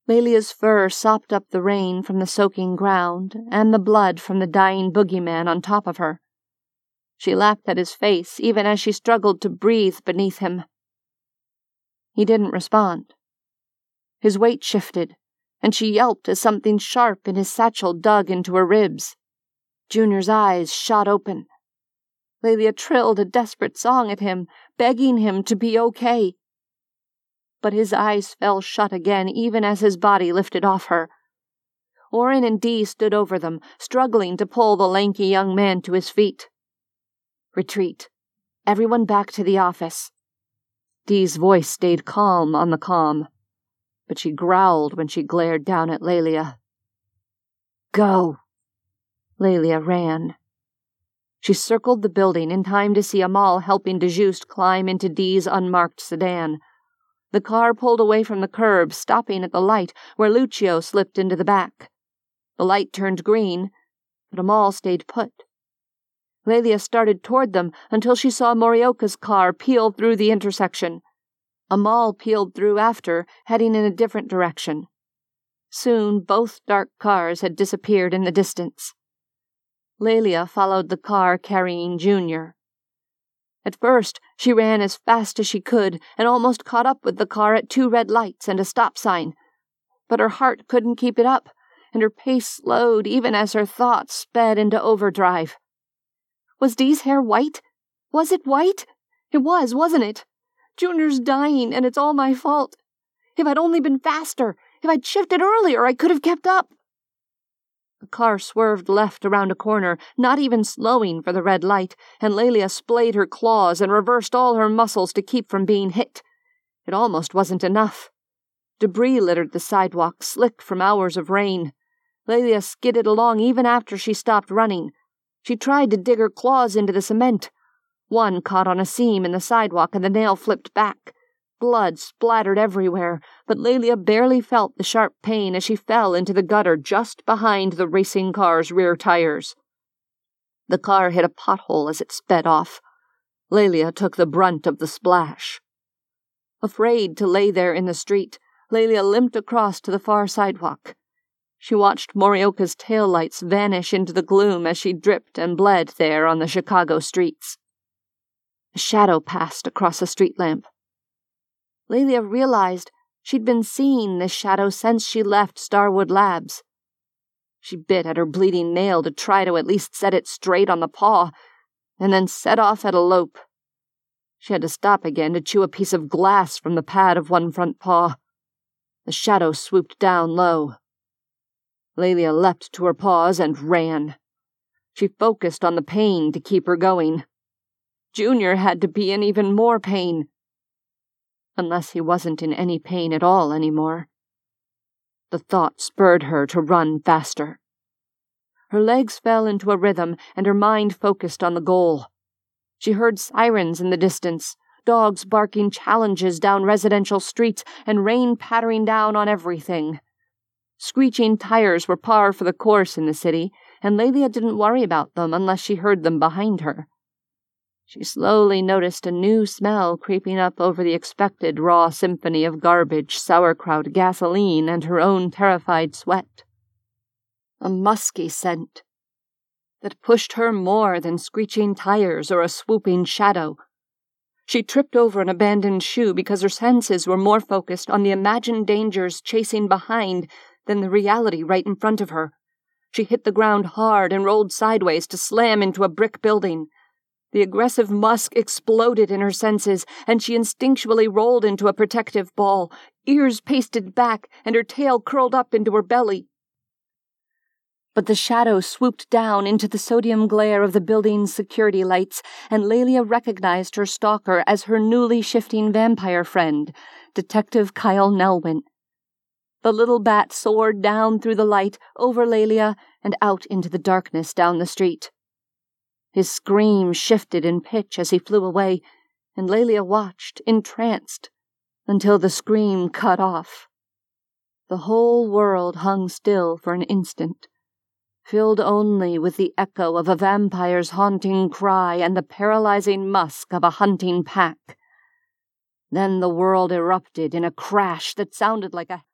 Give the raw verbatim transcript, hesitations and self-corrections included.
Lelia's fur sopped up the rain from the soaking ground and the blood from the dying boogeyman on top of her. She lapped at his face even as she struggled to breathe beneath him. He didn't respond. His weight shifted, and she yelped as something sharp in his satchel dug into her ribs. Junior's eyes shot open. Lelia trilled a desperate song at him, begging him to be okay. But his eyes fell shut again even as his body lifted off her. Orin and Dee stood over them, struggling to pull the lanky young man to his feet. Retreat. Everyone back to the office. Dee's voice stayed calm on the comm, but she growled when she glared down at Lelia. Go. Lelia ran. She circled the building in time to see Amal helping DeJuste climb into Dee's unmarked sedan. The car pulled away from the curb, stopping at the light where Lucio slipped into the back. The light turned green, but Amal stayed put. Lelia started toward them until she saw Morioka's car peel through the intersection. Amal peeled through after, heading in a different direction. Soon both dark cars had disappeared in the distance. Lelia followed the car carrying Junior. At first, she ran as fast as she could and almost caught up with the car at two red lights and a stop sign. But her heart couldn't keep it up, and her pace slowed even as her thoughts sped into overdrive. Was Dee's hair white? Was it white? It was, wasn't it? Junior's dying, and it's all my fault. If I'd only been faster, if I'd shifted earlier, I could have kept up. The car swerved left around a corner, not even slowing for the red light, and Lelia splayed her claws and reversed all her muscles to keep from being hit. It almost wasn't enough. Debris littered the sidewalk, slick from hours of rain. Lelia skidded along even after she stopped running. She tried to dig her claws into the cement. One caught on a seam in the sidewalk and the nail flipped back. Blood splattered everywhere, but Lelia barely felt the sharp pain as she fell into the gutter just behind the racing car's rear tires. The car hit a pothole as it sped off. Lelia took the brunt of the splash. Afraid to lay there in the street, Lelia limped across to the far sidewalk. She watched Morioka's taillights vanish into the gloom as she dripped and bled there on the Chicago streets. A shadow passed across a street lamp. Lelia realized she'd been seeing this shadow since she left Starwood Labs. She bit at her bleeding nail to try to at least set it straight on the paw, and then set off at a lope. She had to stop again to chew a piece of glass from the pad of one front paw. The shadow swooped down low. Lelia leapt to her paws and ran. She focused on the pain to keep her going. Junior had to be in even more pain. Unless he wasn't in any pain at all anymore. The thought spurred her to run faster. Her legs fell into a rhythm, and her mind focused on the goal. She heard sirens in the distance, dogs barking challenges down residential streets, and rain pattering down on everything. Screeching tires were par for the course in the city, and Lelia didn't worry about them unless she heard them behind her. She slowly noticed a new smell creeping up over the expected raw symphony of garbage, sauerkraut, gasoline, and her own terrified sweat. A musky scent that pushed her more than screeching tires or a swooping shadow. She tripped over an abandoned shoe because her senses were more focused on the imagined dangers chasing behind than the reality right in front of her. She hit the ground hard and rolled sideways to slam into a brick building. The aggressive musk exploded in her senses, and she instinctually rolled into a protective ball, ears pasted back and her tail curled up into her belly. But the shadow swooped down into the sodium glare of the building's security lights, and Lelia recognized her stalker as her newly shifting vampire friend, Detective Kyle Nelwyn. The little bat soared down through the light, over Lelia, and out into the darkness down the street. His scream shifted in pitch as he flew away, and Lelia watched, entranced, until the scream cut off. The whole world hung still for an instant, filled only with the echo of a vampire's haunting cry and the paralyzing musk of a hunting pack. Then the world erupted in a crash that sounded like a